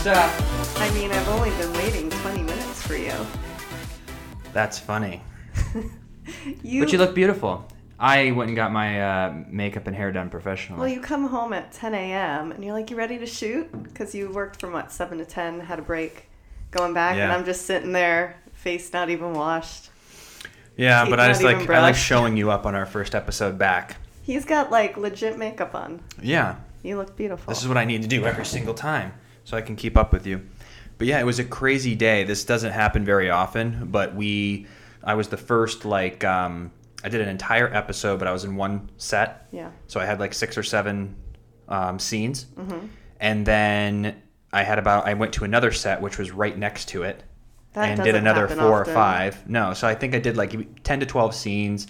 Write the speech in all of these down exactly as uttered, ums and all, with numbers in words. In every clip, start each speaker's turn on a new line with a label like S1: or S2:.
S1: stuff.
S2: I mean, I've only been waiting twenty minutes for you.
S1: That's funny.
S2: you.
S1: But you look beautiful. I went and got my uh, makeup and hair done professionally.
S2: Well, you come home at ten a.m. and you're like, you ready to shoot? Because you worked from, what, seven to ten, had a break, going back,
S1: Yeah.
S2: and I'm just sitting there, face not even washed.
S1: Yeah,
S2: teeth
S1: but I
S2: not
S1: just like
S2: even
S1: I like
S2: brushed.
S1: showing you up on our first episode back.
S2: He's got, like, legit makeup on.
S1: Yeah.
S2: You look beautiful.
S1: This is what I need to do every single time so I can keep up with you. But yeah, it was a crazy day. This doesn't happen very often, but we I was the first like um I did an entire episode, but I was in one set.
S2: Yeah.
S1: So I had like six or seven um, scenes.
S2: Mm-hmm.
S1: And then I had about I went to another set which was right next to it.
S2: That
S1: and did
S2: doesn't
S1: another
S2: happen
S1: four
S2: often.
S1: or five. No, so I think I did like ten to twelve scenes.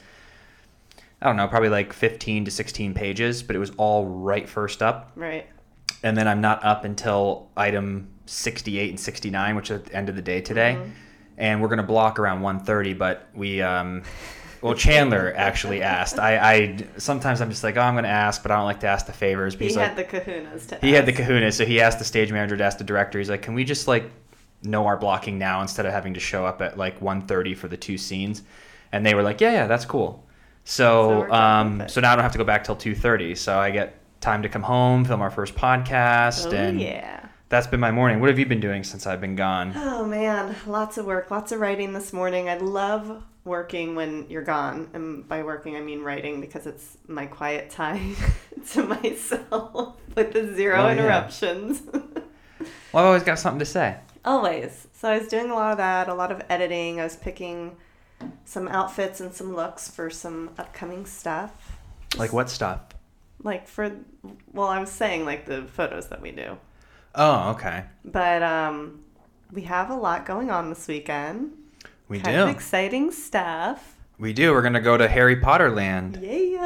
S1: I don't know, probably like fifteen to sixteen pages, but it was all right first up.
S2: Right.
S1: And then I'm not up until item sixty-eight and sixty-nine, which is at the end of the day today.
S2: Mm-hmm.
S1: And we're going to block around one thirty, but we, um, well, Chandler actually asked. I, I sometimes I'm just like, oh, I'm going to ask, but I don't like to ask the favors. But
S2: He
S1: he's
S2: had
S1: like,
S2: the kahunas to
S1: he had the
S2: ask.
S1: kahuna, so he asked the stage manager to ask the director. He's like, can we just like know our blocking now instead of having to show up at like one thirty for the two scenes? And they were like, yeah, yeah, that's cool.
S2: So
S1: So,
S2: we're done
S1: um,
S2: with it.
S1: so now I don't have to go back till two thirty. So I get time to come home, film our first podcast,
S2: Oh,
S1: and
S2: yeah.
S1: that's been my morning. What have you been doing since I've been gone?
S2: Oh, man. Lots of work. Lots of writing this morning. I love working when you're gone. And by working, I mean writing because it's my quiet time to myself with the zero
S1: Oh, yeah.
S2: interruptions.
S1: Well, I've always got something to say.
S2: Always. So I was doing a lot of that, a lot of editing. I was picking some outfits and some looks for some upcoming stuff.
S1: Like what stuff?
S2: Like for, well, I was saying like the photos that we do.
S1: Oh, okay.
S2: But um, we have a lot going on this weekend.
S1: We
S2: kind
S1: do.
S2: of exciting stuff.
S1: We do. We're going to go to Harry Potter Land.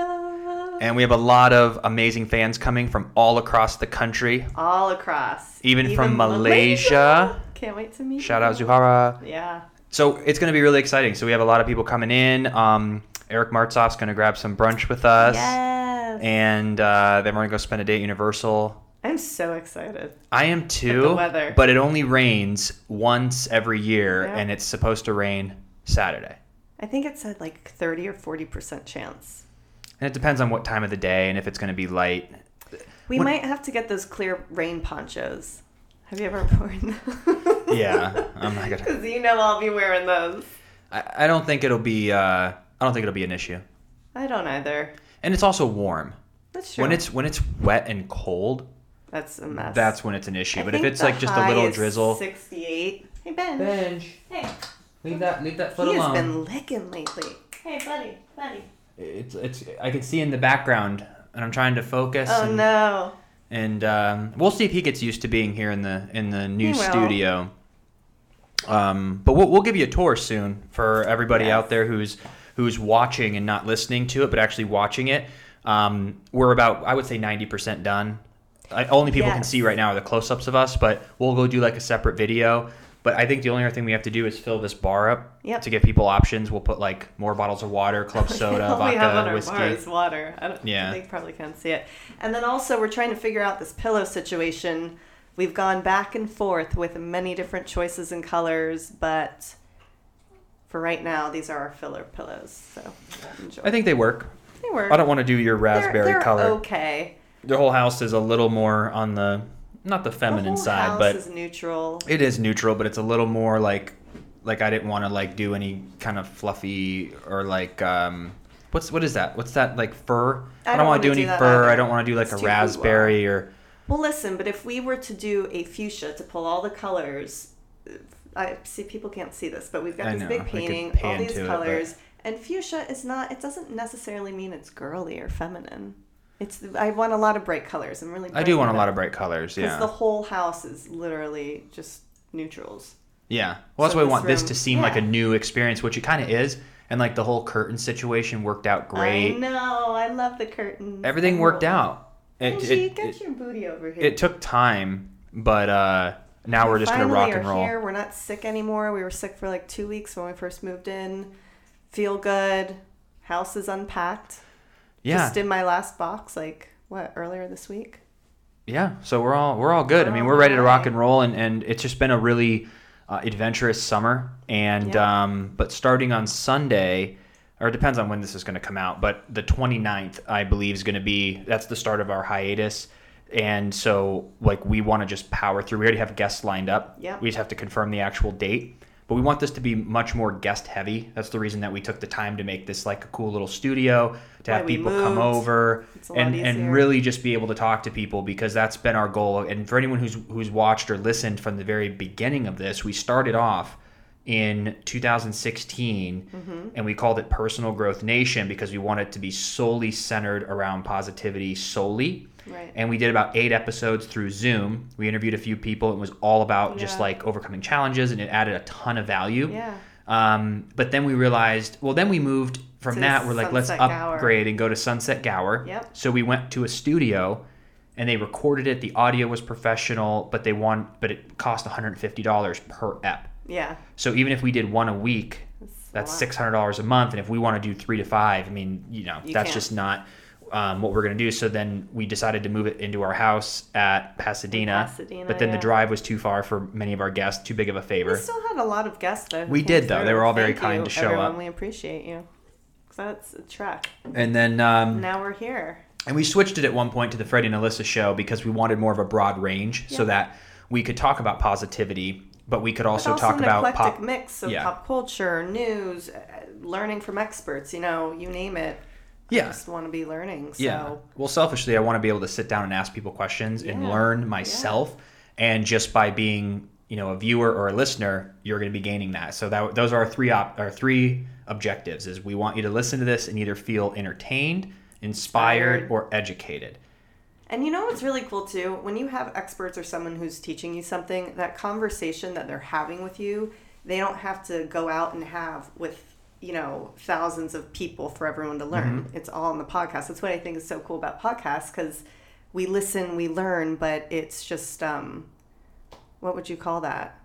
S2: Yeah.
S1: And we have a lot of amazing fans coming from all across the country.
S2: All across.
S1: Even from Malaysia.
S2: Can't wait to meet
S1: Shout
S2: you.
S1: out Zuhara.
S2: Yeah.
S1: So it's going to be really exciting. So we have a lot of people coming in. Um, Eric Martzoff's going to grab some brunch with us.
S2: Yes.
S1: And uh, then we're going to go spend a day at Universal.
S2: I'm so excited.
S1: I am too.
S2: With the weather.
S1: But it only rains once every year,
S2: Yeah.
S1: and it's supposed to rain Saturday.
S2: I think it said like thirty or forty percent chance.
S1: And it depends on what time of the day and if it's going to be light.
S2: We
S1: When-
S2: might have to get those clear rain ponchos. Have you ever worn those?
S1: Yeah, I'm not gonna.
S2: Because you know I'll be wearing those.
S1: I, I don't think it'll be. Uh, I don't think it'll be an issue.
S2: I don't either.
S1: And it's also warm.
S2: That's true.
S1: When it's when it's wet and cold,
S2: That's a mess.
S1: that's when it's an issue.
S2: I
S1: But if
S2: think
S1: it's
S2: the
S1: like just a
S2: high
S1: little
S2: is
S1: drizzle.
S2: sixty-eight. Hey, Ben.
S1: Benj,
S2: Hey.
S1: leave that leave that foot
S2: He has
S1: alone.
S2: been licking lately. Hey, buddy. Buddy.
S1: It's it's. I can see in the background, and I'm trying to focus.
S2: Oh,
S1: and,
S2: no.
S1: And um, we'll see if he gets used to being here in the in the new
S2: He will.
S1: studio. Um, but we'll we'll give you a tour soon for everybody
S2: Yes.
S1: out there who's who's watching and not listening to it, but actually watching it. Um, we're about, I would say, ninety percent done. I, only people can
S2: Yes.
S1: see right now are the close-ups of us, but we'll go do like a separate video. But I think the only other thing we have to do is fill this bar up
S2: Yep.
S1: to give people options. We'll put like more bottles of water, club soda,
S2: All we have on
S1: vodka,
S2: our
S1: whiskey.
S2: bar is water. I don't,
S1: Yeah.
S2: They probably can't see it. And then also we're trying to figure out this pillow situation. We've gone back and forth with many different choices and colors, but for right now, these are our filler pillows. So enjoy.
S1: I think they work.
S2: they work.
S1: I don't want to do your raspberry
S2: they're, they're
S1: color.
S2: okay.
S1: The whole house is a little more on the, not the feminine
S2: the whole
S1: side,
S2: house
S1: but
S2: is neutral.
S1: it is neutral, but it's a little more like, like I didn't want to like do any kind of fluffy or like, um, what's, what is that? What's that like fur?
S2: I
S1: I don't,
S2: don't
S1: want to do
S2: wanna
S1: any
S2: do that
S1: fur.
S2: either.
S1: I don't want to do like
S2: It's
S1: a
S2: too
S1: raspberry or,
S2: Well, listen, but if we were to do a fuchsia to pull all the colors, I see people can't see this, but we've got
S1: I
S2: this
S1: know,
S2: big
S1: we could
S2: painting, all
S1: pan
S2: these
S1: to it,
S2: colors, and fuchsia is not. It doesn't necessarily mean it's girly or feminine. It's. I want a lot of bright colors. I'm really.
S1: I do want a lot of bright colors.
S2: because
S1: Yeah.
S2: the whole house is literally just neutrals.
S1: Yeah. Well, that's
S2: So
S1: why I
S2: this
S1: want this
S2: room-
S1: to seem like a
S2: yeah.
S1: new experience, which it kind of is. And like the whole curtain situation worked out great.
S2: I know. I love the curtains.
S1: Everything
S2: I
S1: worked
S2: know.
S1: out. It,
S2: Angie,
S1: it,
S2: get
S1: it,
S2: your booty over here.
S1: it took time, but uh, now we're just going to
S2: Finally
S1: rock and
S2: are
S1: roll.
S2: Here. We're not sick anymore. We were sick for like two weeks when we first moved in. Feel good. House is unpacked.
S1: Yeah.
S2: Just did my last box, like, what, earlier this week?
S1: Yeah, so we're all we're all good. I mean, we're ready to rock and roll, and, and it's just been a really uh, adventurous summer. And
S2: Yeah.
S1: um, but starting on Sunday, or it depends on when this is going to come out, but the twenty-ninth, I believe, is going to be that's the start of our hiatus. And so, like, we want to just power through. We already have guests lined up.
S2: Yeah.
S1: We just have to confirm the actual date. But we want this to be much more guest heavy. That's the reason that we took the time to make this like a cool little studio, to
S2: Why
S1: have
S2: we
S1: people come
S2: moved.
S1: over
S2: It's a lot
S1: and,
S2: easier.
S1: and really just be able to talk to people, because that's been our goal. And for anyone who's who's watched or listened from the very beginning of this, we started off in two thousand sixteen
S2: Mm-hmm.
S1: and we called it Personal Growth Nation because we wanted it to be solely centered around positivity solely.
S2: Right.
S1: And we did about eight episodes through Zoom. We interviewed a few people. It was all about just
S2: Yeah.
S1: like overcoming challenges, and it added a ton of value.
S2: Yeah.
S1: Um, but then we realized, well, then we moved from
S2: To
S1: that. We're like, let's
S2: Sunset Gower.
S1: upgrade and go to Sunset Gower.
S2: Yep.
S1: So we went to a studio, and they recorded it. The audio was professional, but they want, but it cost one hundred fifty dollars per ep.
S2: Yeah.
S1: So even if we did one a week,
S2: That's a
S1: that's
S2: lot.
S1: six hundred dollars a month. And if we want to do three to five, I mean, you know,
S2: You
S1: that's
S2: can't.
S1: just not um, what we're going to do. So then we decided to move it into our house at Pasadena.
S2: Pasadena,
S1: but then
S2: yeah.
S1: the drive was too far for many of our guests, too big of a favor.
S2: We still had a lot of guests though. who
S1: We
S2: came
S1: did, though.
S2: through.
S1: They were all very
S2: Thank
S1: kind
S2: you,
S1: to show
S2: everyone.
S1: up.
S2: We appreciate you. 'Cause that's a trek.
S1: And then um,
S2: Now we're here.
S1: and we switched it at one point to the Freddie and Alyssa show because we wanted more of a broad range so
S2: Yeah.
S1: that we could talk about positivity, but we could also,
S2: But also
S1: talk
S2: an
S1: about
S2: eclectic
S1: pop.
S2: mix of
S1: Yeah.
S2: pop culture, news, uh, learning from experts. You know, you name it. I
S1: Yeah.
S2: just want to be learning. So.
S1: Yeah. Well, selfishly, I want to be able to sit down and ask people questions and
S2: Yeah.
S1: learn myself. And just by being, you know, a viewer or a listener, you're going to be gaining that. So that those are our three op- our three objectives: is we want you to listen to this and either feel entertained, inspired,
S2: Inspired.
S1: or educated.
S2: And you know what's really cool too? When you have experts or someone who's teaching you something, that conversation that they're having with you, they don't have to go out and have with, you know, thousands of people for everyone to learn.
S1: Mm-hmm.
S2: It's all in the podcast. That's what I think is so cool about podcasts, because we listen, we learn, but it's just, um, what would you call that?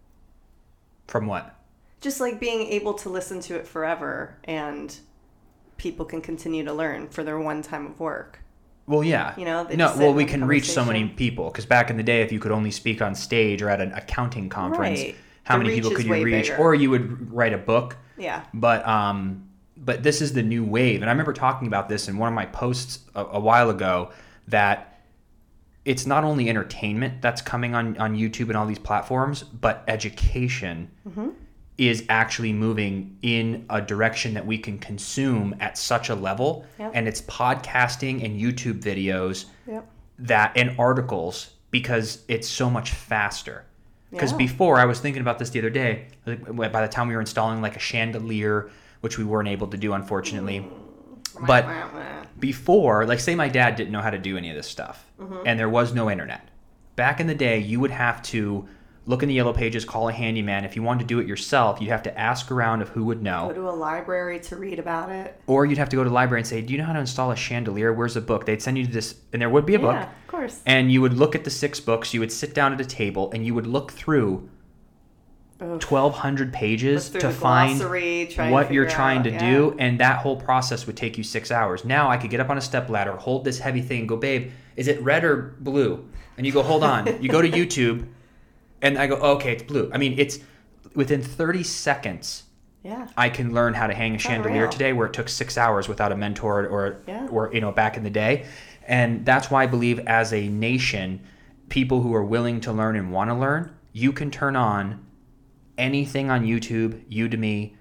S1: From what?
S2: Just like being able to listen to it forever, and people can continue to learn for their one time of work.
S1: Well, yeah.
S2: You know, they
S1: no.
S2: just sit
S1: Well,
S2: and
S1: we
S2: have a
S1: can reach so many
S2: conversation.
S1: people because back in the day, if you could only speak on stage or at an accounting conference,
S2: Right.
S1: how
S2: The
S1: many
S2: reach
S1: people
S2: is
S1: could you
S2: way
S1: reach?
S2: bigger.
S1: Or you would write a book.
S2: Yeah.
S1: But um, but this is the new wave, and I remember talking about this in one of my posts a, a while ago, that it's not only entertainment that's coming on on YouTube and all these platforms, but education
S2: Mm-hmm.
S1: is actually moving in a direction that we can consume at such a level.
S2: Yep.
S1: And it's podcasting and YouTube videos
S2: Yep.
S1: that and articles, because it's so much faster. Because
S2: Yeah.
S1: before, I was thinking about this the other day, like, by the time we were installing like a chandelier, which we weren't able to do, unfortunately. But before, like say my dad didn't know how to do any of this stuff,
S2: Mm-hmm.
S1: and there was no internet. Back in the day, you would have to look in the yellow pages, call a handyman. If you wanted to do it yourself, you'd have to ask around of who would know.
S2: Go to a library to read about it.
S1: Or you'd have to go to the library and say, do you know how to install a chandelier? Where's a book? They'd send you to this, and there would be a book.
S2: Yeah, of course.
S1: And you would look at the six books, you would sit down at a table, and you would look through
S2: Ugh.
S1: twelve hundred pages
S2: Look through
S1: to
S2: the
S1: find
S2: glossary, try and
S1: what you're
S2: figure
S1: trying
S2: out,
S1: to
S2: yeah.
S1: do, and that whole process would take you six hours. Now I could get up on a step ladder, hold this heavy thing, and go, babe, is it red or blue? And you go, hold on. You go to YouTube, and I go, okay, it's blue. I mean, it's within thirty seconds.
S2: Yeah.
S1: I can learn how to hang a chandelier
S2: Unreal.
S1: today, where it took six hours without a mentor or,
S2: Yeah.
S1: or you know, back in the day. And that's why I believe, as a nation, people who are willing to learn and want to learn, you can turn on anything on YouTube, Udemy,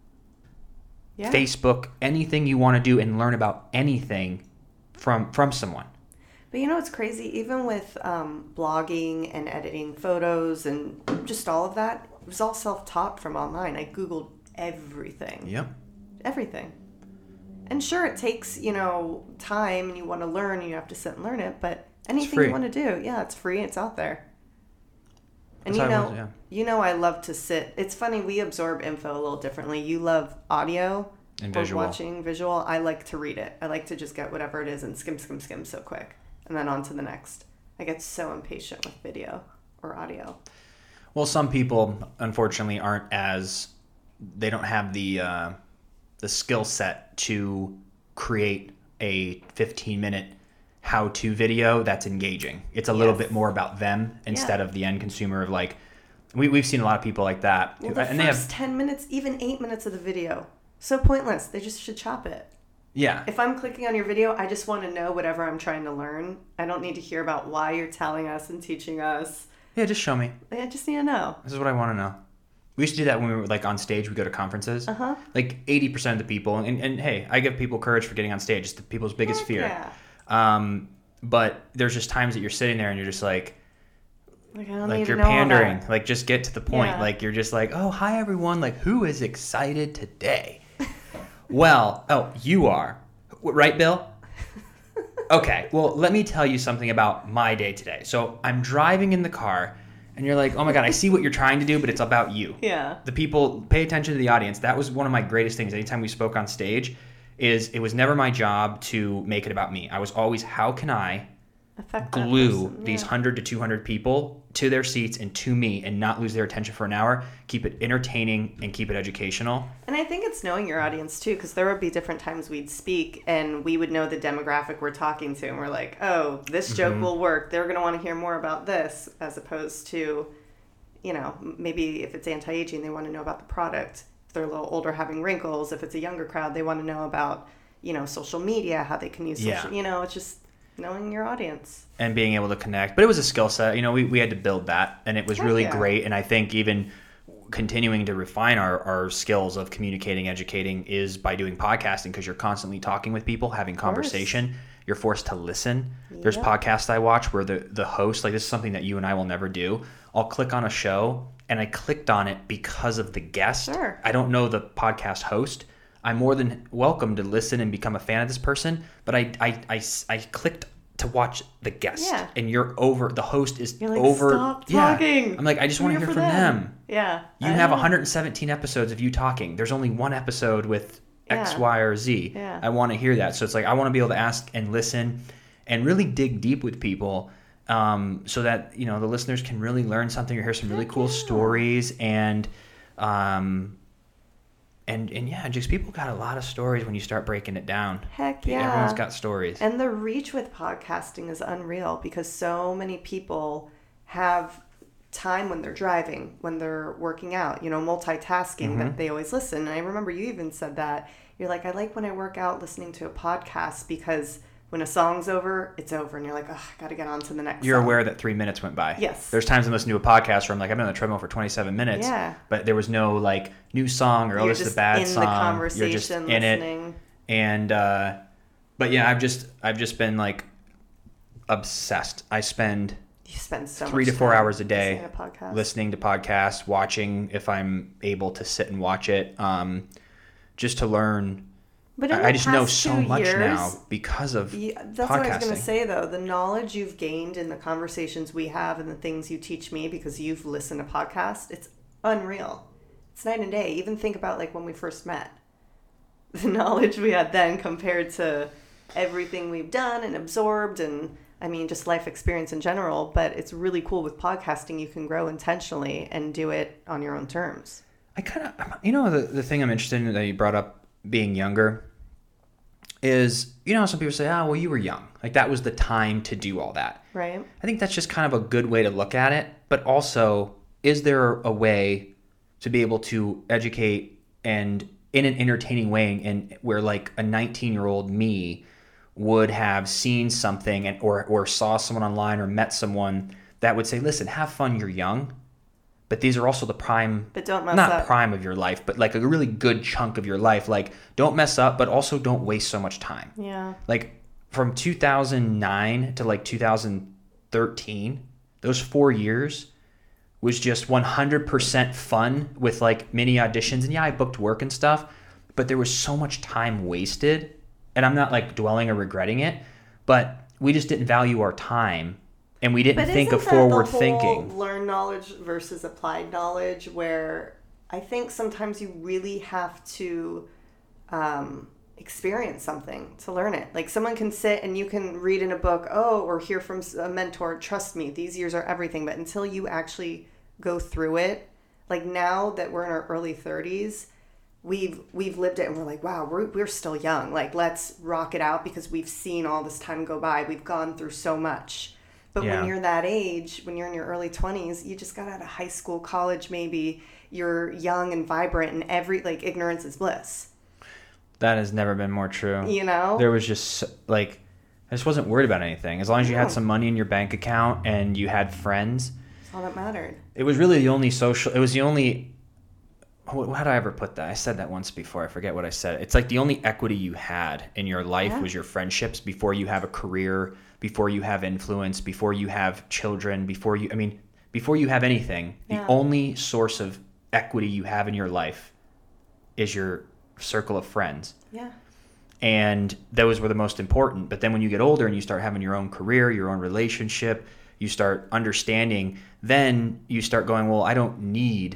S2: Yeah.
S1: Facebook, anything you want to do and learn about anything from from someone.
S2: But you know what's crazy? Even with um, blogging and editing photos and just all of that, it was all self-taught from online. I Googled everything.
S1: Yep.
S2: Everything. And sure, it takes, you know, time and you want to learn and you have to sit and learn it, but anything
S1: free.
S2: you want to do, yeah, it's free, it's out there. And
S1: That's
S2: you
S1: how I
S2: know,
S1: was, yeah.
S2: you know, I love to sit. It's funny, we absorb info a little differently. You love audio
S1: And
S2: or
S1: visual.
S2: watching visual. I like to read it. I like to just get whatever it is and skim, skim, skim so quick, and then on to the next. I get so impatient with video or audio.
S1: Well, some people, unfortunately, aren't as they don't have the uh, the skill set to create a fifteen minute how-to video that's engaging. It's a little
S2: Yes.
S1: bit more about them instead
S2: Yeah.
S1: of the end consumer of like, we, we've seen a lot of people like that.
S2: Well,
S1: who-
S2: the
S1: and
S2: first
S1: they have,
S2: ten minutes, even eight minutes of the video, so pointless. They just should chop it.
S1: yeah.
S2: If I'm clicking on your video, I just want to know whatever I'm trying to learn. I don't need to hear about why you're telling us and teaching us.
S1: Yeah, just show me.
S2: I just need to know.
S1: This is what I want to know. We used to do that when we were like on stage. We go to conferences.
S2: Uh-huh.
S1: Like eighty percent of the people, and, and hey, I give people courage for getting on stage. It's the people's biggest
S2: Heck
S1: fear.
S2: yeah.
S1: Um, but there's just times that you're sitting there and you're just like,
S2: Like, I don't
S1: like
S2: need
S1: you're
S2: to know all
S1: pandering.
S2: that.
S1: Like just get to the point.
S2: Yeah.
S1: Like you're just like, oh, hi everyone. Like who is excited today? Well, oh, you are, right, Bill? Okay. Well, let me tell you something about my day today. So I'm driving in the car, and you're like, oh my god, I see what you're trying to do, but it's about you.
S2: Yeah.
S1: The people pay attention to the audience. That was one of my greatest things. Anytime we spoke on stage, is it was never my job to make it about me. I was always, how can I
S2: Affect that
S1: glue
S2: person,
S1: these
S2: yeah.
S1: one hundred to two hundred people to their seats and to me and not lose their attention for an hour, keep it entertaining and keep it educational.
S2: And I think it's knowing your audience too, because there would be different times we'd speak and we would know the demographic we're talking to, and we're like, oh, this joke
S1: Mm-hmm.
S2: will work. They're going to want to hear more about this, as opposed to, you know, maybe if it's anti-aging, they want to know about the product. If they're a little older, having wrinkles. If it's a younger crowd, they want to know about, you know, social media, how they can use social,
S1: Yeah.
S2: you know, it's just knowing your audience.
S1: And being able to connect. But it was a skill set. You know, we, we had to build that, and it was
S2: Heck
S1: really
S2: yeah.
S1: great. And I think even continuing to refine our, our skills of communicating, educating is by doing podcasting, because you're constantly talking with people, having conversation. You're forced to listen. There's
S2: Yep.
S1: podcasts I watch where the, the host, like this is something that you and I will never do. I'll click on a show, and I clicked on it because of the guest.
S2: Sure.
S1: I don't know the podcast host. I'm more than welcome to listen and become a fan of this person, but I, I, I, I clicked to watch the guest,
S2: Yeah.
S1: and you're over, the host is
S2: You're like,
S1: over.
S2: stop
S1: yeah.
S2: talking.
S1: I'm like, I just
S2: We're
S1: want to
S2: here
S1: hear
S2: for
S1: from them.
S2: Yeah.
S1: You
S2: I
S1: have
S2: know.
S1: one hundred seventeen episodes of you talking. There's only one episode with X,
S2: Yeah.
S1: Y, or Z.
S2: Yeah.
S1: I want to hear that. So it's like, I want to be able to ask and listen and really dig deep with people, um, so that, you know, the listeners can really learn something or hear some really
S2: Heck
S1: cool
S2: yeah.
S1: stories. And, um, and, and yeah, just people got a lot of stories when you start breaking it down.
S2: Heck yeah.
S1: Everyone's got stories.
S2: And the reach with podcasting is unreal, because so many people have time when they're driving, when they're working out, you know, multitasking,
S1: Mm-hmm.
S2: that they always listen. And I remember you even said that. You're like, I like when I work out listening to a podcast, because when a song's over, it's over. And you're like, oh, I got to get on to the next
S1: You're
S2: song.
S1: aware that three minutes went by.
S2: Yes.
S1: There's times I listen to a podcast where I'm like, I've been on the treadmill for twenty-seven minutes.
S2: Yeah.
S1: But there was no like new song or oh,
S2: You're
S1: this is a
S2: just
S1: bad
S2: in
S1: song.
S2: the conversation,
S1: You're just in it.
S2: listening.
S1: And uh, but yeah, I've just I've just been like obsessed. I spend
S2: You spend so
S1: three
S2: much
S1: to four
S2: time
S1: hours a day
S2: listening to podcasts.
S1: listening to podcasts, watching if I'm able to sit and watch it, um, just to learn.
S2: But in
S1: I,
S2: the
S1: I just know
S2: past
S1: so
S2: two
S1: much
S2: years,
S1: now because of
S2: Yeah, that's
S1: podcasting.
S2: what I was going to say, though. The knowledge you've gained in the conversations we have and the things you teach me because you've listened to podcasts, it's unreal. It's night and day. Even think about like when we first met. The knowledge we had then compared to everything we've done and absorbed, and I mean just life experience in general. But it's really cool with podcasting. You can grow intentionally and do it on your own terms.
S1: I kind of, you know, the, the thing I'm interested in that you brought up, being younger, is, you know, some people say, oh, well, you were young. Like that was the time to do all that.
S2: Right?
S1: I think that's just kind of a good way to look at it. But also, is there a way to be able to educate and in an entertaining way, and where like a nineteen year old me would have seen something and or, or saw someone online or met someone that would say, listen, have fun, you're young. But these are also the prime,
S2: But don't mess
S1: not
S2: up.
S1: prime of your life, but like a really good chunk of your life. Like don't mess up, but also don't waste so much time.
S2: Yeah.
S1: Like from two thousand nine to like two thousand thirteen, those four years was just one hundred percent fun with like mini auditions. And yeah, I booked work and stuff, but there was so much time wasted. And I'm not like dwelling or regretting it, but we just didn't value our time. And we didn't
S2: But
S1: think
S2: isn't
S1: of
S2: that
S1: forward
S2: the whole
S1: thinking.
S2: learn knowledge versus applied knowledge, where I think sometimes you really have to um, experience something to learn it. Like someone can sit and you can read in a book, oh, or hear from a mentor, trust me, these years are everything. But until you actually go through it, like now that we're in our early thirties, we've we've lived it and we're like, wow, we're we're still young. Like, let's rock it out because we've seen all this time go by. We've gone through so much. But
S1: Yeah.
S2: when you're that age, when you're in your early twenties, you just got out of high school, college maybe, you're young and vibrant, and every, like, ignorance is bliss.
S1: That has never been more true.
S2: You know?
S1: There was just, like, I just wasn't worried about anything. As long as you
S2: No.
S1: had some money in your bank account and you had friends,
S2: That's all that mattered.
S1: it was really the only social, it was the only, how did I ever put that? I said that once before. I forget what I said. It's like the only equity you had in your life
S2: Yeah.
S1: was your friendships before you have a career, before you have influence, before you have children, before you, I mean, before you have anything,
S2: Yeah.
S1: the only source of equity you have in your life is your circle of friends.
S2: Yeah.
S1: And those were the most important. But then when you get older and you start having your own career, your own relationship, you start understanding, then you start going, well, I don't need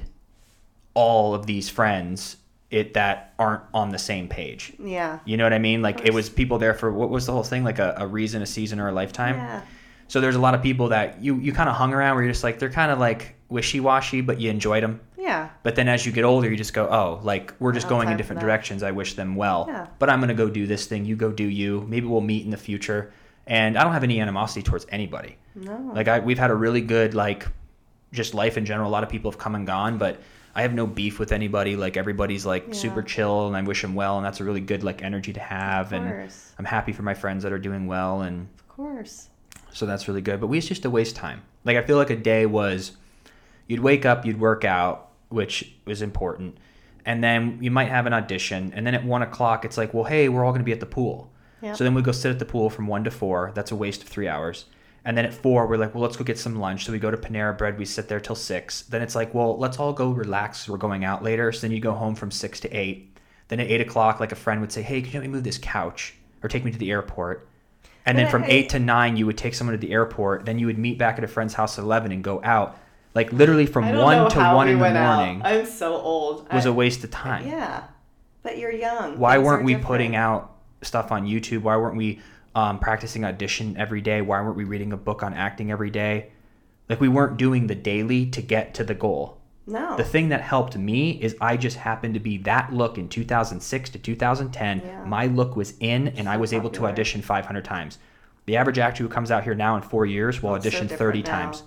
S1: all of these friends it that aren't on the same page.
S2: Yeah.
S1: You know what I mean? Like, it
S2: course.
S1: was people there for, what was the whole thing? Like a, a reason, a season, or a lifetime?
S2: Yeah.
S1: So there's a lot of people that you, you kind of hung around where you're just like, they're kind of like wishy-washy, but you enjoyed them.
S2: Yeah.
S1: But then as you get older, you just go, oh, like, we're just
S2: I don't
S1: going in
S2: have
S1: different
S2: that.
S1: directions. I wish them well.
S2: Yeah.
S1: But I'm going to go do this thing. You go do you. Maybe we'll meet in the future. And I don't have any animosity towards anybody.
S2: No.
S1: Like, I, we've had a really good, like, just life in general. A lot of people have come and gone, but I have no beef with anybody. Like, everybody's, like,
S2: Yeah.
S1: super chill, and I wish them well. And that's a really good, like, energy to have.
S2: Of
S1: And
S2: course.
S1: I'm happy for my friends that are doing well. And
S2: Of course.
S1: so that's really good. But we used just to waste time. Like, I feel like a day was, you'd wake up, you'd work out, which was important. And then you might have an audition. And then at one o'clock, it's like, well, hey, we're all going to be at the pool.
S2: Yep.
S1: So then we go sit at the pool from one to four. That's a waste of three hours. And then at four, we're like, well, let's go get some lunch. So we go to Panera Bread. We sit there till six. Then it's like, well, let's all go relax. We're going out later. So then you go home from six to eight. Then at eight o'clock, like a friend would say, hey, can you help me move this couch? Or take me to the airport. And then
S2: But
S1: from
S2: I-
S1: eight to nine, you would take someone to the airport. Then you would meet back at a friend's house at eleven and go out. Like, literally from
S2: I don't
S1: one
S2: know
S1: to
S2: how
S1: one
S2: we
S1: in the
S2: went out.
S1: morning
S2: I'm so old.
S1: was
S2: I,
S1: a waste of time.
S2: Yeah. But you're young.
S1: Why
S2: Things
S1: weren't
S2: are
S1: we
S2: different.
S1: putting out stuff on YouTube? Why weren't we um, practicing audition every day? Why weren't we reading a book on acting every day? Like, we weren't doing the daily to get to the goal.
S2: No.
S1: The thing that helped me is I just happened to be that look in two thousand six to two thousand ten.
S2: Yeah.
S1: My look was in, and I
S2: So
S1: was able to
S2: popular.
S1: audition five hundred times. The average actor who comes out here now in four years will
S2: It's so
S1: audition
S2: different
S1: thirty
S2: now.
S1: times.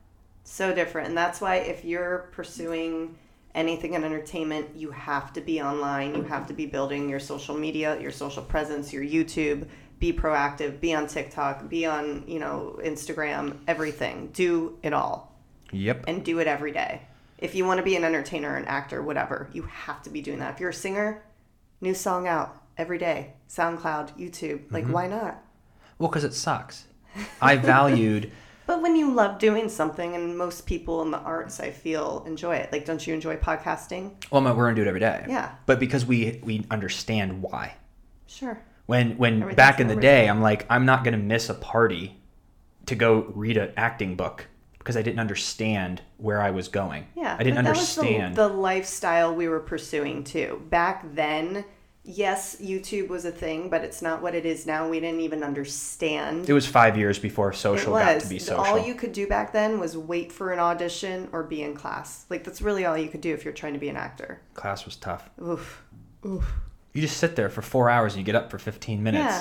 S2: So different. And that's why if you're pursuing anything in entertainment, you have to be online. You have to be building your social media, your social presence, your YouTube. Be proactive. Be on TikTok. Be on, you know, Instagram. Everything. Do it all.
S1: Yep.
S2: And do it every day. If you want to be an entertainer, an actor, whatever, you have to be doing that. If you're a singer, new song out every day. SoundCloud, YouTube. Like,
S1: Mm-hmm.
S2: why not?
S1: Well, because it sucks. I valued...
S2: But when you love doing something, and most people in the arts, I feel, enjoy it. Like, don't you enjoy podcasting?
S1: Well, we're going to do it every day.
S2: Yeah.
S1: But because we we understand why.
S2: Sure.
S1: When when
S2: Everything's
S1: back in the
S2: for a
S1: day,
S2: reason.
S1: I'm like, I'm not going to miss a party to go read an acting book because I didn't understand where I was going.
S2: Yeah.
S1: I didn't
S2: but
S1: understand.
S2: That was the, the lifestyle we were pursuing, too. Back then, yes, YouTube was a thing, but it's not what it is now. We didn't even understand.
S1: It was five years before social
S2: It
S1: got
S2: was.
S1: to be social.
S2: All you could do back then was wait for an audition or be in class. Like, that's really all you could do if you're trying to be an actor.
S1: Class was tough.
S2: Oof. Oof.
S1: You just sit there for four hours and you get up for fifteen minutes.
S2: Yeah.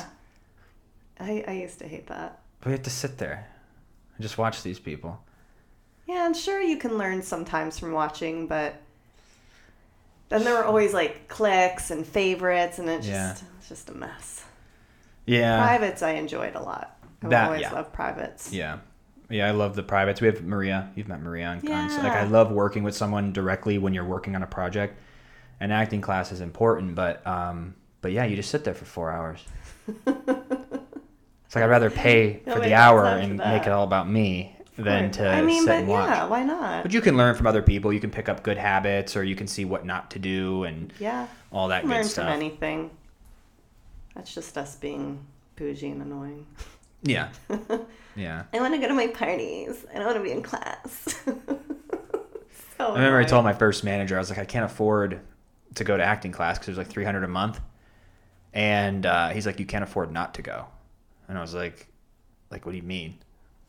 S2: I, I used to hate that.
S1: But you have to sit there and just watch these people.
S2: Yeah, and sure you can learn sometimes from watching, but then there were always like clicks and favorites, and it just
S1: Yeah.
S2: it's just a mess.
S1: Yeah.
S2: Privates I enjoyed a lot. I
S1: That-
S2: always
S1: yeah.
S2: loved privates.
S1: Yeah. Yeah, I love the privates. We have Maria. You've met Maria on cons. Like, I
S2: Yeah.
S1: love working with someone directly when you're working on a project. An acting class is important, but um, but yeah, you just sit there for four hours. It's like I'd rather pay for
S2: Nobody
S1: the
S2: has
S1: hour
S2: time for
S1: and
S2: that.
S1: make it all about me than to
S2: I mean,
S1: sit
S2: but
S1: and watch.
S2: yeah, why not?
S1: But you can learn from other people. You can pick up good habits, or you can see what not to do, and
S2: Yeah,
S1: all that
S2: learn
S1: good
S2: from
S1: stuff.
S2: anything. That's just us being bougie and annoying.
S1: Yeah, yeah.
S2: I want to go to my parties. I don't want to be in class. so
S1: I remember I
S2: annoying.
S1: told my first manager, I was like, I can't afford to go to acting class because it was like three hundred dollars a month. And uh, he's like, you can't afford not to go. And I was like, like, what do you mean?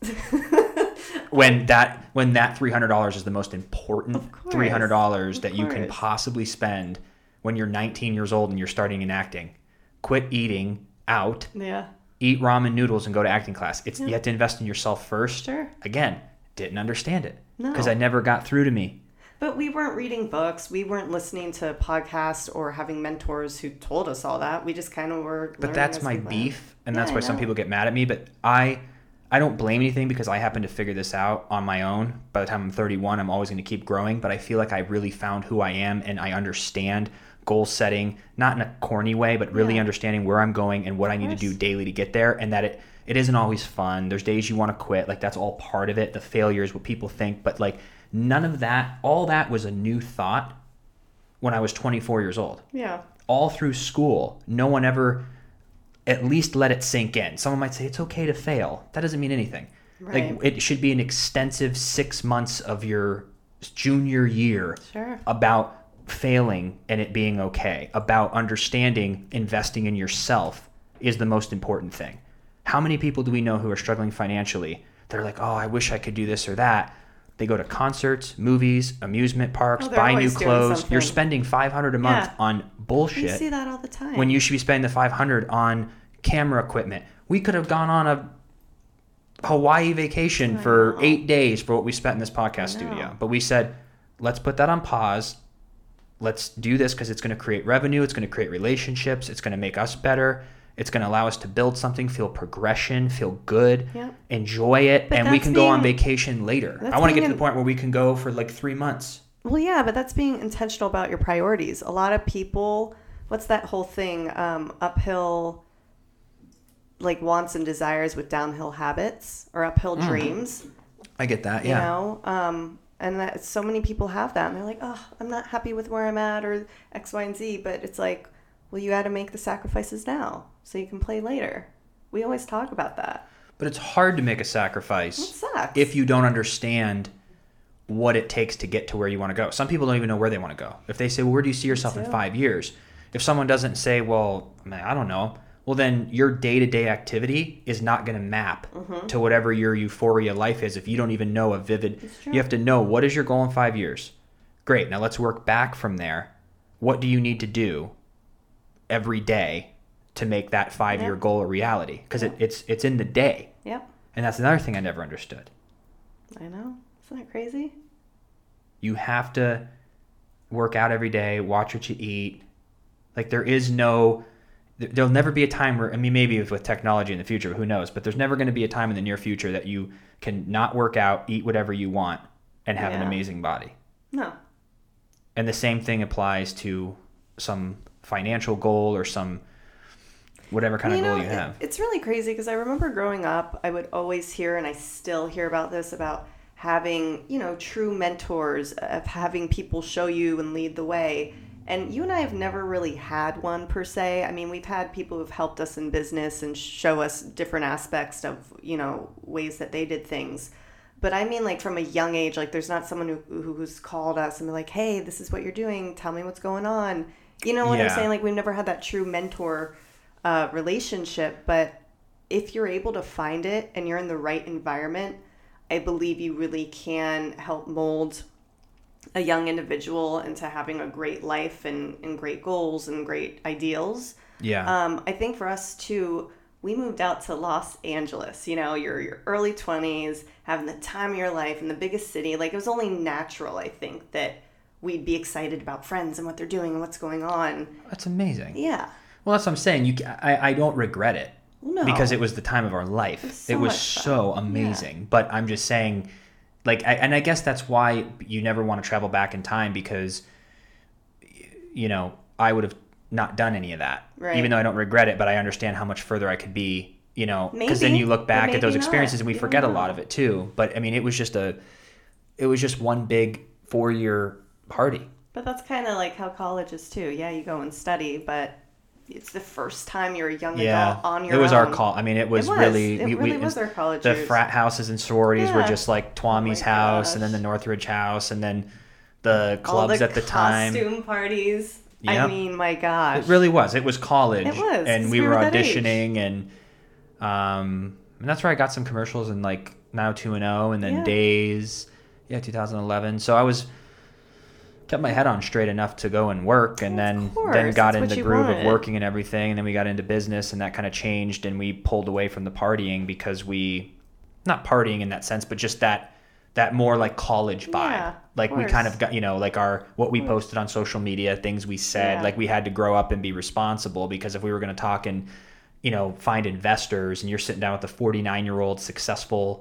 S1: when that when that three hundred dollars is the most important
S2: Of course,
S1: three hundred dollars
S2: of
S1: that you can
S2: course.
S1: possibly spend when you're nineteen years old and you're starting in acting. Quit eating out.
S2: Yeah.
S1: Eat ramen noodles and go to acting class. It's
S2: Yeah.
S1: You have to invest in yourself first.
S2: Sure.
S1: Again, didn't understand it
S2: No.
S1: because I never got through to me.
S2: But we weren't reading books. We weren't listening to podcasts or having mentors who told us all that. We just kind of were.
S1: But that's my beef, and
S2: Yeah,
S1: that's
S2: I
S1: why some
S2: know.
S1: people get mad at me. But I, I don't blame anything because I happen to figure this out on my own. By the time I'm thirty-one, I'm always going to keep growing. But I feel like I really found who I am, and I understand goal setting, not in a corny way, but really
S2: Yeah.
S1: understanding where I'm going and what
S2: Of
S1: I need to do
S2: course.
S1: daily to get there, and that it it isn't always fun. There's days you want to quit. Like that's all part of it. The failure is what people think, but like none of that, all that was a new thought when I was twenty-four years old.
S2: Yeah.
S1: All through school, no one ever at least let it sink in. Someone might say it's okay to fail. That doesn't mean anything.
S2: Right.
S1: Like it should be an extensive six months of your junior year
S2: Sure.
S1: about failing and it being okay, about understanding investing in yourself is the most important thing. How many people do we know who are struggling financially? They're like, oh, I wish I could do this or that. They go to concerts, movies, amusement parks,
S2: Oh, they're
S1: buy new
S2: always doing
S1: clothes. You're
S2: something.
S1: spending five hundred dollars a month
S2: Yeah.
S1: on
S2: You
S1: bullshit
S2: see that all the time.
S1: when you should be spending the five hundred dollars on camera equipment. We could have gone on a Hawaii vacation
S2: I
S1: for
S2: know.
S1: eight days for what we spent in this podcast
S2: I know.
S1: studio. But we said, let's put that on pause. Let's do this because it's going to create revenue. It's going to create relationships. It's going to make us better. It's going to allow us to build something, feel progression, feel good,
S2: Yep.
S1: enjoy it,
S2: But
S1: and we
S2: that's
S1: can go on
S2: being-
S1: vacation later.
S2: that's
S1: I want to get
S2: being
S1: to the
S2: an-
S1: point where we can go for like three months.
S2: Well, yeah, but that's being intentional about your priorities. A lot of people, what's that whole thing? Um, uphill, like wants and desires with downhill habits, or uphill
S1: Mm.
S2: dreams.
S1: I get that,
S2: You
S1: yeah.
S2: know, um, and that so many people have that, and they're like, "Oh, I'm not happy with where I'm at," or X, Y, and Z. But it's like, well, you got to make the sacrifices now so you can play later. We always talk about that.
S1: But it's hard to make a
S2: It
S1: sacrifice
S2: sucks.
S1: if you don't understand what it takes to get to where you want to go. Some people don't even know where they want to go. If they say, well, where do you see yourself in
S2: too.
S1: five years? If someone doesn't say, well, man, I don't know, well, then your day-to-day activity is not going to map
S2: Mm-hmm.
S1: to whatever your euphoria life is if you don't even know a vivid.
S2: It's true.
S1: You have to know, what is your goal in five years? Great. Now let's work back from there. What do you need to do every day to make that five-year
S2: Yeah.
S1: goal a reality? Because
S2: Yeah.
S1: it, it's it's in the day.
S2: Yep,
S1: And that's another thing I never understood.
S2: I know. Isn't that crazy?
S1: You have to work out every day, watch what you eat. Like there is no, there- there'll never be a time where, I mean, maybe with technology in the future, who knows, but there's never going to be a time in the near future that you can not work out, eat whatever you want, and have an
S2: Yeah.
S1: amazing body.
S2: No.
S1: And the same thing applies to some financial goal or some whatever kind of goal
S2: know,
S1: you
S2: it-
S1: have.
S2: It's really crazy because I remember growing up, I would always hear, and I still hear about this, about having, you know, true mentors, of having people show you and lead the way. And you and I have never really had one per se. I mean, we've had people who've helped us in business and show us different aspects of, you know, ways that they did things. But I mean, like from a young age, like there's not someone who who's called us and be like, hey, this is what you're doing. Tell me what's going on. You know what I'm
S1: Yeah.
S2: saying? Like we've never had that true mentor uh, relationship. But if you're able to find it and you're in the right environment, I believe you really can help mold a young individual into having a great life and, and great goals and great ideals.
S1: Yeah.
S2: Um, I think for us too, we moved out to Los Angeles. You know, you're your early twenties, having the time of your life in the biggest city. Like it was only natural, I think, that we'd be excited about friends and what they're doing and what's going on.
S1: That's amazing.
S2: Yeah.
S1: Well, that's what I'm saying. You, ca- I, I don't regret it.
S2: No.
S1: Because it was the time of our life.
S2: was so
S1: It was
S2: much fun.
S1: so amazing. But I'm just saying, like, I, and I guess that's why you never want to travel back in time because, you know, I would have not done any of that.
S2: Right.
S1: Even though I don't regret it, but I understand how much further I could be, you know, because then
S2: Maybe,
S1: you look
S2: but
S1: back at those
S2: maybe not.
S1: experiences and we
S2: You
S1: forget a
S2: don't
S1: lot
S2: know.
S1: of it too. But I mean, it was just a, it was just one big four year party.
S2: But that's kind of like how college is too. Yeah, you go and study, but it's the first time you're a young
S1: Yeah,
S2: adult on your
S1: it was
S2: own.
S1: our call. I mean, it was,
S2: It was.
S1: really
S2: It
S1: we,
S2: really
S1: we,
S2: was our college
S1: The
S2: years.
S1: frat houses and sororities were
S2: Yeah.
S1: just like Twami's
S2: Oh my
S1: house, and then
S2: gosh.
S1: the Northridge house, and then the
S2: All
S1: clubs
S2: the
S1: at the time.
S2: costume parties. I
S1: Yep.
S2: mean, my gosh.
S1: It really was. It was college,
S2: It was,
S1: and
S2: 'cause
S1: we
S2: we
S1: were
S2: were that age.
S1: auditioning, and um, and that's where I got some commercials in like Now Two and O, and then
S2: Yeah.
S1: Days, yeah, two thousand eleven. So I was kept my head on straight enough to go and work, and
S2: Well,
S1: then
S2: of course,
S1: then got
S2: that's
S1: in
S2: what
S1: the
S2: you
S1: groove
S2: wanted.
S1: of working and everything, and then we got into business, and that kind of changed, and we pulled away from the partying because we, not partying in that sense, but just that that more like college vibe.
S2: Yeah,
S1: like
S2: of
S1: we kind
S2: course.
S1: of got, you know, like our what we posted on social media, things we said,
S2: Yeah.
S1: like we had to grow up and be responsible, because if we were going to talk and, you know, find investors, and you're sitting down with a forty-nine year old successful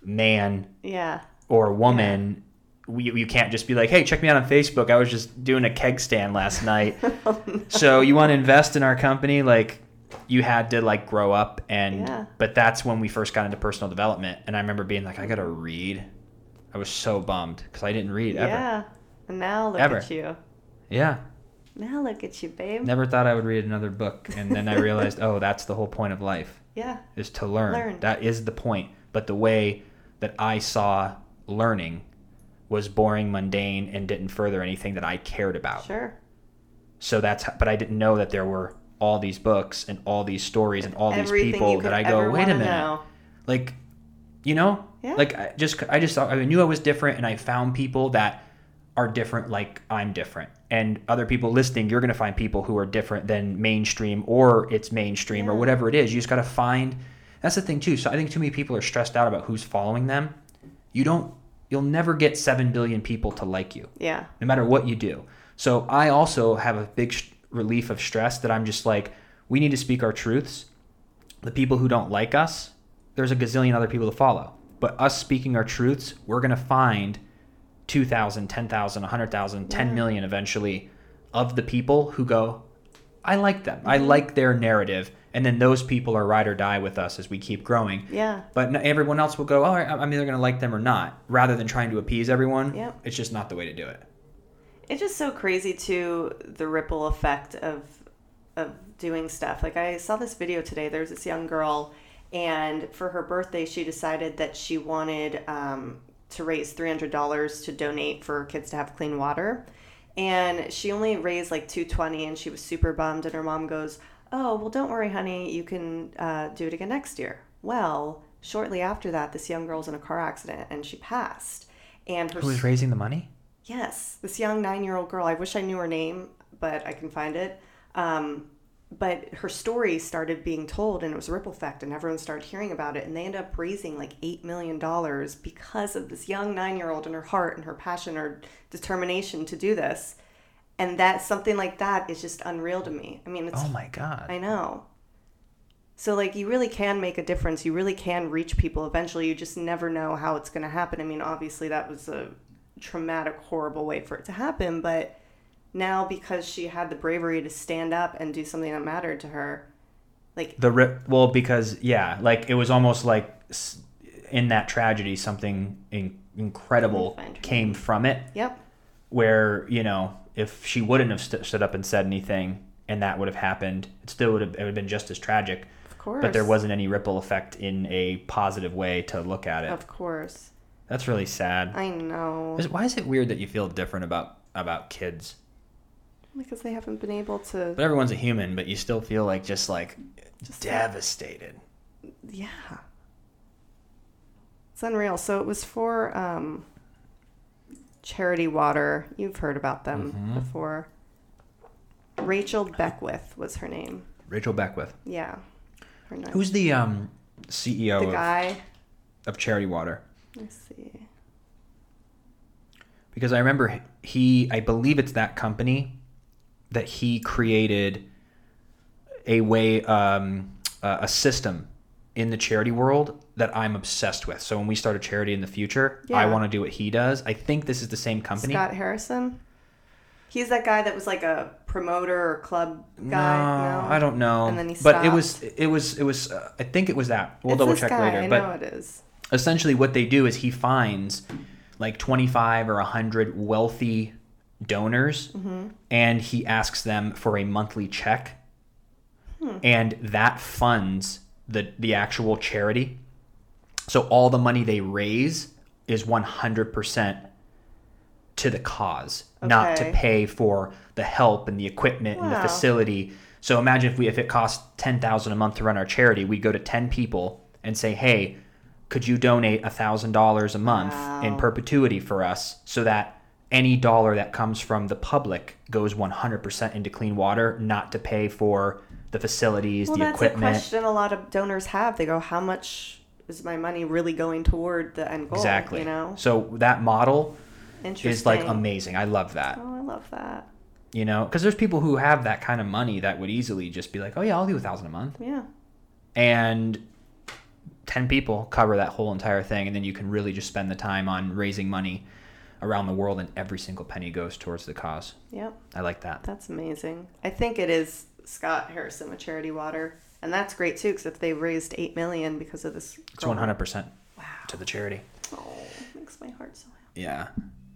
S1: man
S2: Yeah.
S1: or woman, we, you can't just be like, hey, check me out on Facebook. I was just doing a keg stand last night.
S2: Oh, no.
S1: So you want to invest in our company? Like, you had to like grow up. And
S2: Yeah.
S1: but that's when we first got into personal development. And I remember being like, I got to read. I was so bummed because I didn't read ever.
S2: Yeah. And now look
S1: Ever.
S2: at you.
S1: Yeah.
S2: Now look at you, babe.
S1: Never thought I would read another book. And then I realized, oh, that's the whole point of life,
S2: Yeah.
S1: is to learn.
S2: Learn.
S1: That is the point. But the way that I saw learning was boring, mundane, and didn't further anything that I cared about.
S2: Sure.
S1: So that's, but I didn't know that there were all these books and all these stories and all these
S2: Everything
S1: people
S2: you
S1: that
S2: could
S1: I go,
S2: ever
S1: wait a
S2: wanna
S1: minute,
S2: know.
S1: like, you know,
S2: Yeah.
S1: like I just, I just thought, I knew I was different, and I found people that are different, like I'm different, and other people listening, you're going to find people who are different than mainstream, or it's mainstream, or
S2: Yeah.
S1: whatever it is. You just got to find. That's the thing too. So I think too many people are stressed out about who's following them. You don't. You'll never get seven billion people to like you,
S2: Yeah.
S1: no matter what you do. So I also have a big sh- relief of stress that I'm just like, we need to speak our truths. The people who don't like us, there's a gazillion other people to follow. But us speaking our truths, we're going to find two thousand, ten thousand, one hundred thousand, ten
S2: Yeah.
S1: million eventually of the people who go, I like them. I
S2: Mm-hmm.
S1: like their narrative. And then those people are ride or die with us as we keep growing.
S2: Yeah.
S1: But n- everyone else will go, all right, I'm either going to like them or not. Rather than trying to appease everyone,
S2: Yep.
S1: it's just not the way to do it.
S2: It's just so crazy too, the ripple effect of of doing stuff. Like I saw this video today. There's this young girl, and for her birthday, she decided that she wanted um, to raise three hundred dollars to donate for kids to have clean water. And she only raised like two hundred twenty dollars, and she was super bummed. And her mom goes, oh, well, don't worry, honey. You can uh, do it again next year. Well, shortly after that, this young girl's in a car accident, and she passed. And her
S1: Who was raising the money?
S2: Yes, this young nine-year-old girl. I wish I knew her name, but I can find it. Um, but her story started being told, and it was a ripple effect, and everyone started hearing about it. And they ended up raising like eight million dollars because of this young nine-year-old and her heart and her passion or determination to do this. And that something like that is just unreal to me. I mean, it's,
S1: Oh my God.
S2: I know. So, like, you really can make a difference. You really can reach people eventually. You just never know how it's going to happen. I mean, obviously, that was a traumatic, horrible way for it to happen. But now, because she had the bravery to stand up and do something that mattered to her, like,
S1: The rip, well, because, yeah, like it was almost like s- in that tragedy, something in, incredible
S2: Let me find her
S1: came
S2: name.
S1: from it.
S2: yep,
S1: Where, you know, if she wouldn't have st- stood up and said anything and that would have happened, it still would have, it would have been just as tragic.
S2: of course.
S1: But there wasn't any ripple effect in a positive way to look at it.
S2: Of course.
S1: That's really sad.
S2: I know.
S1: Is- Why is it weird that you feel different about about kids?
S2: Because they haven't been able to.
S1: But everyone's a human, but you still feel like just like
S2: Just
S1: devastated.
S2: Yeah. It's unreal. So it was for um, Charity Water. You've heard about them
S1: Mhm.
S2: before. Rachel Beckwith was her name.
S1: Rachel Beckwith.
S2: Yeah. Her name.
S1: Who's the um, C E O
S2: the
S1: of,
S2: guy?
S1: of Charity Water?
S2: Let's see.
S1: Because I remember he, I believe it's that company that he created a way, um, uh, a system in the charity world that I'm obsessed with. So when we start a charity in the future, I
S2: Yeah.
S1: want to do what he does. I think this is the same company.
S2: Scott Harrison? He's that guy that was like a promoter or club guy? No,
S1: I don't know.
S2: And then he
S1: but it
S2: stopped.
S1: was, it was, it was. Uh, I think it was that. We'll
S2: It's
S1: double
S2: this
S1: check
S2: guy.
S1: later.
S2: I
S1: but
S2: know it is.
S1: essentially, what they do is he finds like twenty-five or a hundred wealthy donors,
S2: Mm-hmm.
S1: and he asks them for a monthly check,
S2: Hmm.
S1: and that funds the the actual charity. So all the money they raise is one hundred percent to the cause, not to
S2: Okay.
S1: pay for the help and the equipment and the
S2: Wow.
S1: facility. So imagine if we if it cost ten thousand dollars a month to run our charity, we'd go to ten people and say, "Hey, could you donate one thousand dollars a month in
S2: Wow.
S1: perpetuity for us so that any dollar that comes from the public goes one hundred percent into clean water, not to pay for the facilities,
S2: well,
S1: the
S2: that's
S1: equipment.
S2: a question a lot of donors have. They go, how much is my money really going toward the end goal?
S1: Exactly.
S2: You know?
S1: So that model
S2: Interesting.
S1: is like amazing. I love that.
S2: Oh, I love that.
S1: You know, because there's people who have that kind of money that would easily just be like, oh yeah, I'll do a thousand a month.
S2: Yeah.
S1: And ten people cover that whole entire thing, and then you can really just spend the time on raising money around the world, and every single penny goes towards the cause.
S2: Yep.
S1: I like that.
S2: That's amazing. I think it is Scott Harrison with Charity Water, and that's great too, because if they raised eight million dollars because of this,
S1: It's one hundred percent
S2: wow,
S1: to the charity.
S2: Oh, makes my heart so happy.
S1: Yeah.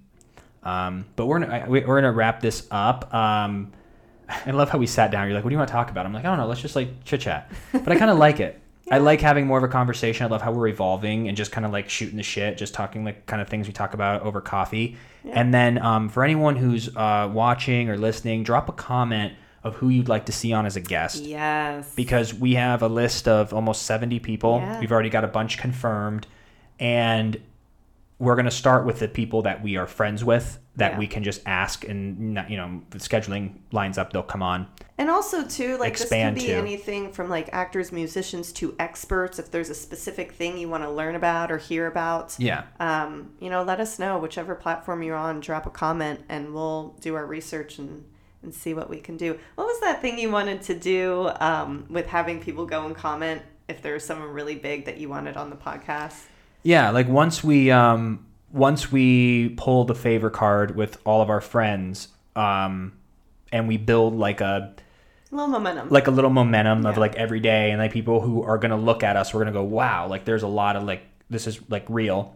S1: Um, but we're gonna we're gonna wrap this up. Um, I love how we sat down. You're like, "What do you want to talk about?" I'm like, "I don't know. Let's just like chit chat." But I kind of like it. Yeah. I like having more of a conversation. I love how we're evolving and just kind of like shooting the shit, just talking like kind of things we talk about over coffee. Yeah. And then um, for anyone who's uh, watching or listening, drop a comment of who you'd like to see on as a guest.
S2: Yes.
S1: Because we have a list of almost seventy people.
S2: Yeah.
S1: We've already got a bunch confirmed. And we're going to start with the people that we are friends with that yeah. we can just ask, and, you know, the scheduling lines up, they'll come on.
S2: And also, too, like,
S1: Expand
S2: this could be
S1: to.
S2: anything from, like, actors, musicians to experts. If there's a specific thing you want to learn about or hear about,
S1: yeah,
S2: um, you know, let us know. Whichever platform you're on, drop a comment, and we'll do our research and, and see what we can do. What was that thing you wanted to do um, with having people go and comment if there was someone really big that you wanted on the podcast?
S1: Yeah, like once we um, once we pull the favor card with all of our friends, um, and we build like a
S2: little momentum,
S1: like a little momentum
S2: yeah.
S1: of like every day, and like people who are gonna look at us, we're gonna go, wow, like there's a lot of like this is like real.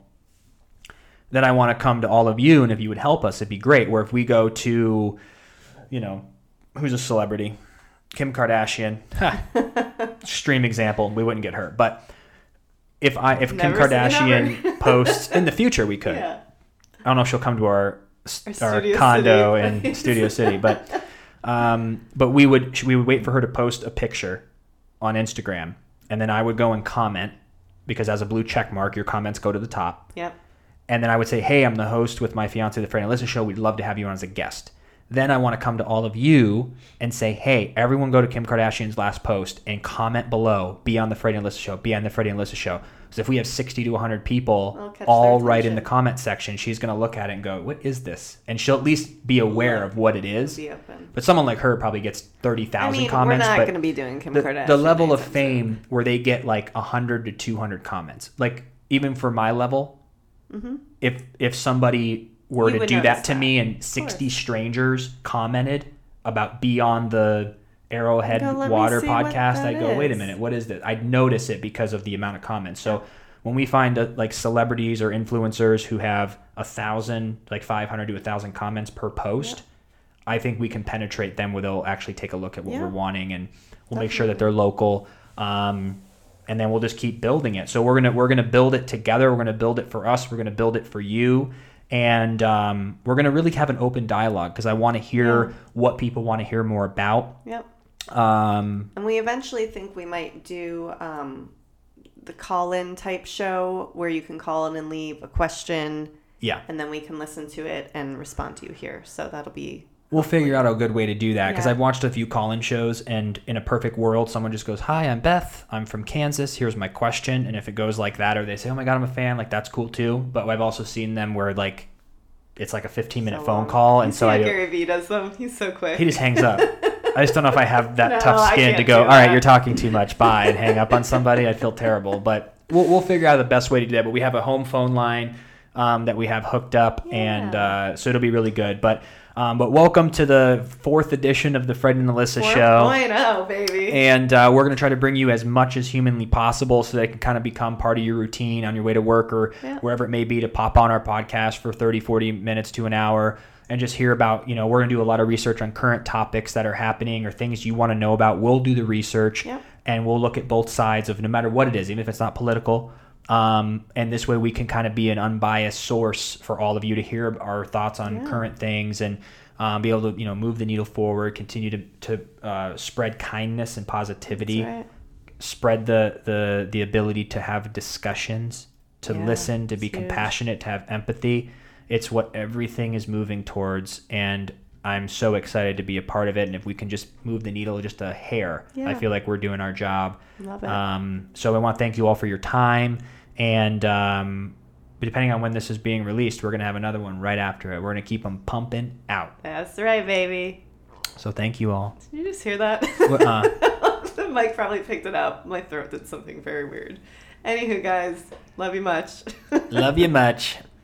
S1: Then I want to come to all of you, and if you would help us, it'd be great. Where if we go to, you know, who's a celebrity, Kim Kardashian, extreme example, we wouldn't get hurt, but. If I if
S2: Never
S1: Kim Kardashian posts in the future, we could.
S2: Yeah.
S1: I don't know if she'll come to our
S2: our,
S1: our condo in Studio City, but um, but we would we would wait for her to post a picture on Instagram, and then I would go and comment, because as a blue check mark, your comments go to the top.
S2: Yep.
S1: And then I would say, hey, I'm the host with my fiance, the Fred and Alyssa Show. We'd love to have you on as a guest. Then I want to come to all of you and say, hey, everyone go to Kim Kardashian's last post and comment below, be on the Freddie and Alyssa Show, be on the Freddie and Alyssa Show. Because if we have sixty to one hundred people all right in the comment section, she's going to look at it and go, what is this? And she'll at least be aware yeah. of what it is.
S2: Be open.
S1: But someone like her probably gets thirty thousand I mean, comments.
S2: We're not going to be doing Kim
S1: the,
S2: Kardashian.
S1: The level of fame where they get like one hundred to two hundred comments. Like even for my level, mm-hmm. if if somebody were you to do that to that. me and sixty strangers commented about Beyond the Arrowhead go, Water podcast, I'd go, is. wait a minute, what is this? I'd notice it because of the amount of comments. So when we find uh, like celebrities or influencers who have a thousand, like five hundred to a thousand comments per post, yeah. I think we can penetrate them where they'll actually take a look at what yeah. we're wanting, and we'll Definitely. make sure that they're local. Um, and then we'll just keep building it. So we're gonna we're gonna build it together. We're gonna build it for us. We're gonna build it for you. And um, we're going to really have an open dialogue, because I want to hear yeah. what people want to hear more about.
S2: Yep.
S1: Um,
S2: and we eventually think we might do um, the call-in type show where you can call in and leave a question.
S1: Yeah.
S2: And then we can listen to it and respond to you here. So that'll be...
S1: We'll figure out a good way to do that, because
S2: yeah.
S1: I've watched a few call-in shows, and in a perfect world, someone just goes, hi, I'm Beth. I'm from Kansas. Here's my question. And if it goes like that, or they say, oh my God, I'm a fan, like that's cool too. But I've also seen them where like it's like a fifteen minute so phone call. And so I do,
S2: Gary Vee does them. He's so quick.
S1: He just hangs up. I just don't know if I have that
S2: no,
S1: tough skin to go, all
S2: that.
S1: right, you're talking too much. Bye. And hang up on somebody. I'd feel terrible. But we'll, we'll figure out the best way to do that. But we have a home phone line um, that we have hooked up.
S2: Yeah.
S1: And uh, so it'll be really good. But Um, but welcome to the fourth edition of the Fred and Alyssa Show.
S2: four point oh, baby.
S1: And uh, we're going to try to bring you as much as humanly possible so that it can kind of become part of your routine on your way to work or yeah. wherever it may be, to pop on our podcast for thirty, forty minutes to an hour and just hear about, you know, we're going to do a lot of research on current topics that are happening or things you want to know about. We'll do the research
S2: yeah.
S1: and we'll look at both sides of no matter what it is, even if it's not political. Um, and this way we can kind of be an unbiased source for all of you to hear our thoughts on yeah. current things and um, be able to, you know, move the needle forward, continue to, to uh, spread kindness and positivity,
S2: right.
S1: spread the, the, the ability to have discussions, to
S2: yeah,
S1: listen, to be
S2: huge.
S1: compassionate, to have empathy.
S3: It's what everything is moving towards, and I'm so excited to be a part of it. And if we can just move the needle just a hair,
S2: Yeah.
S3: I feel like we're doing our job.
S2: Love it.
S3: Um, so I want to thank you all for your time. And um, depending on when this is being released, we're going to have another one right after it. We're going to keep them pumping out.
S2: That's right, baby.
S3: So thank you all.
S2: Did you just hear that?
S3: Uh,
S2: The mic probably picked it up. My throat did something very weird. Anywho, guys, love you much.
S3: love you much.